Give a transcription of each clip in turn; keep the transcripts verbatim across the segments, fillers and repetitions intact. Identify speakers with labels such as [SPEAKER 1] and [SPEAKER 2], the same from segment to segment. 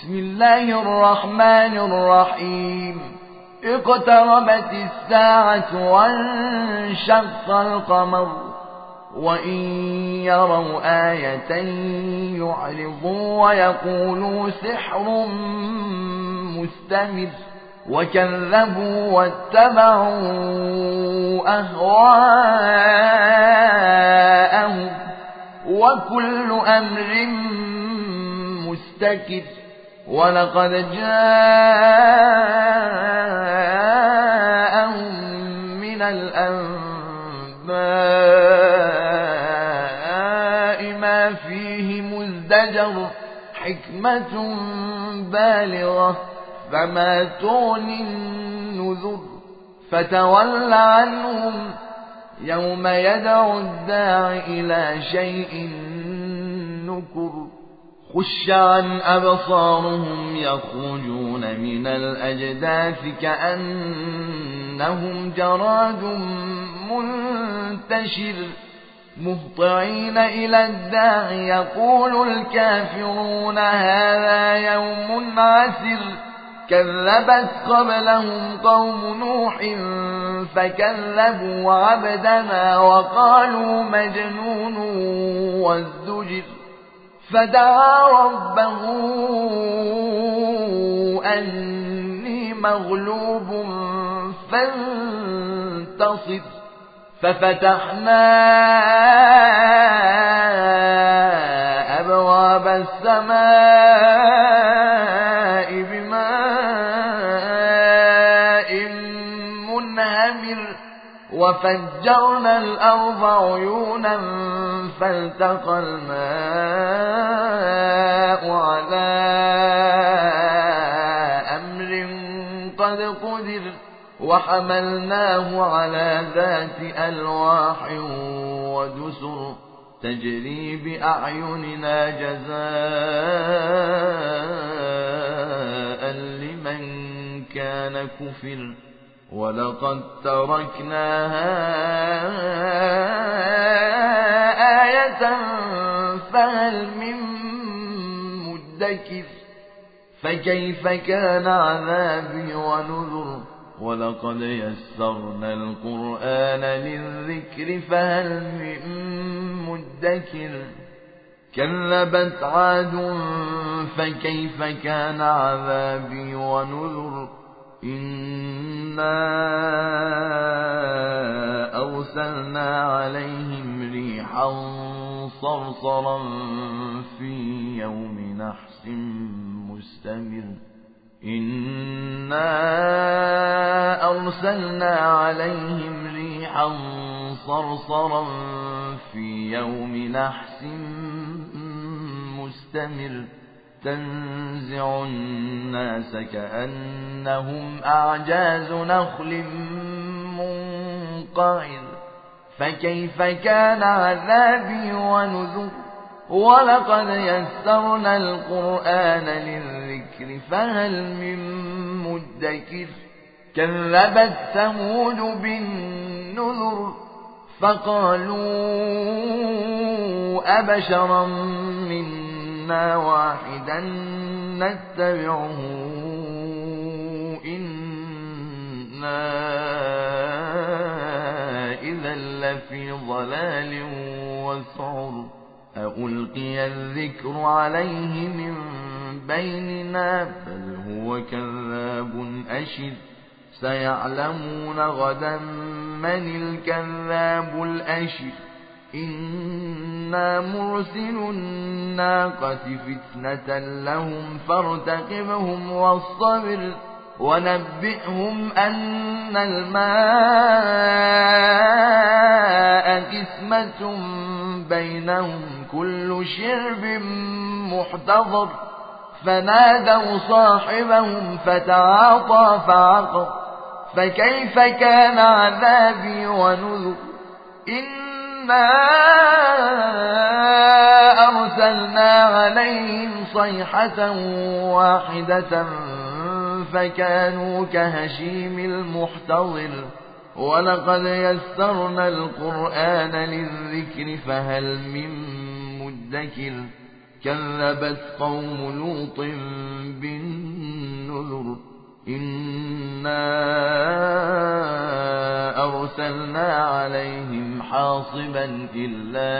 [SPEAKER 1] بسم الله الرحمن الرحيم اقتربت الساعة وانشق القمر وإن يروا آية يعرضوا ويقولوا سحر مستمر وكذبوا واتبعوا أهواءهم وكل أمر مستكر ولقد جاءهم من الأنباء ما فيه مزدجر حكمة بالغة فما تغني النذر فتول عنهم يوم يدعو الداع إلى شيء نكر خش عن أبصارهم يخرجون من الأجداث كأنهم جراد منتشر مهطعين إلى الداع يقول الكافرون هذا يوم عسر كذبت قبلهم قوم نوح فكذبوا عبدنا وقالوا مجنون وازدجر فدعا ربه أني مغلوب فانتصر ففتحنا أبواب السماء بماء منهمر وفجرنا الأرض عيونا فالتقى الماء على أمر قد قدر وحملناه على ذات ألواح ودسر تجري بأعيننا جزاء لمن كان كفر ولقد تركناها آية فهل من مدكر فكيف كان عذابي ونذر ولقد يسرنا القرآن للذكر فهل من مدكر كذبت عاد فكيف كان عذابي ونذر إنا أرسلنا عليهم ريحا صرصرا في يوم نحس مستمر إنا أرسلنا عليهم ريحا صرصرا في يوم نحس مستمر تنزع الناس كأنهم أعجاز نخل منقعر فكيف كان عذابي ونذر ولقد يسرنا القرآن للذكر فهل من مدكر كذبت ثمود بالنذر فقالوا أبشرا منا واحدا نتبعه إنا إذا لفي ضلال وسعر ألقي الذكر عليه من بيننا بل هو كذاب أشر سيعلمون غدا من الكذاب الأشر إنا مرسل الناقة فتنة لهم فارتقبهم واصطبر ونبئهم أن الماء قسمة بينهم كل شرب محتضر فنادوا صاحبهم فتعاطى فعقر فكيف كان عذابي ونذر إنا أرسلنا عليهم صيحة واحدة فكانوا كهشيم المحتضر ولقد يسرنا القرآن للذكر فهل من مدكر كذبت قوم لوط بالنذر إنا أرسلنا عليهم حاصبا إلا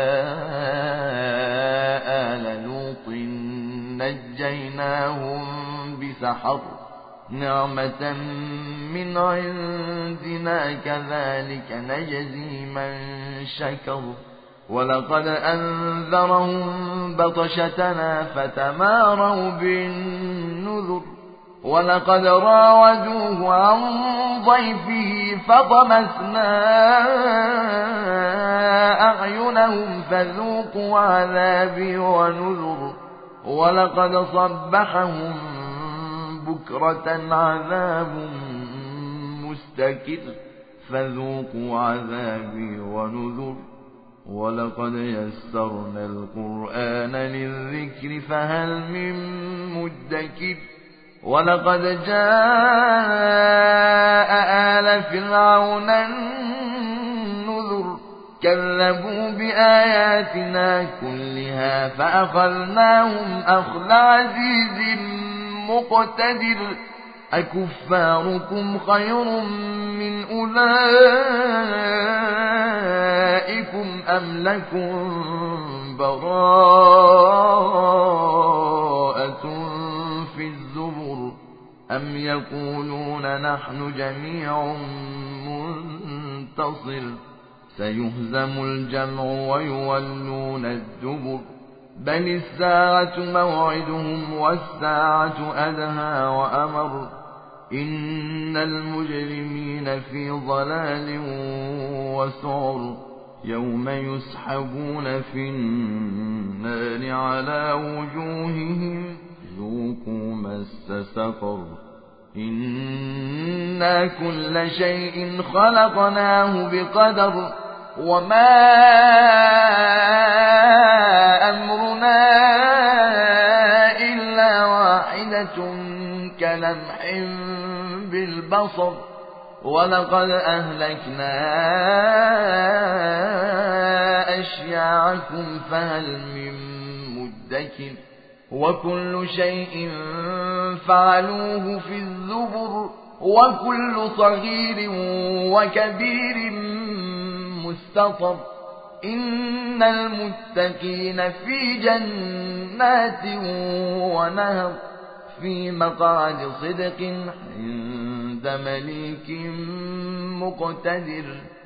[SPEAKER 1] آل لوط نجيناهم بسحر نعمة من عندنا كذلك نجزي من شكر ولقد أنذرهم بطشتنا فتماروا بالنذر ولقد راودوه عن ضيفه فطمسنا أعينهم فذوقوا عذابي ونذر ولقد صبحهم بكرة عذاب مستكر فذوقوا عذابي ونذر ولقد يسرنا القرآن للذكر فهل من مدكر ولقد جاء آل فرعون النذر كذبوا بآياتنا كلها فأخذناهم أخذ عزيز مقتدر أكفاركم خير من أولئكم أم لكم براءة في الزبر أم يقولون نحن جميع منتصر سيهزم الجمع ويولون الدبر بل الساعة موعدهم والساعة أدهى وأمر إن المجرمين في ضلال وسعر يوم يسحبون في النار على وجوههم ذوقوا مس سقر إنا كل شيء خلقناه بقدر وما أمرنا إلا واحدة كلمح بالبصر ولقد أهلكنا أشياعكم فهل من مدكر وكل شيء فعلوه في الزبر وكل صغير وكبير مستطر إن المتقين في جنات ونهر في مقعد صدق عند مليك مقتدر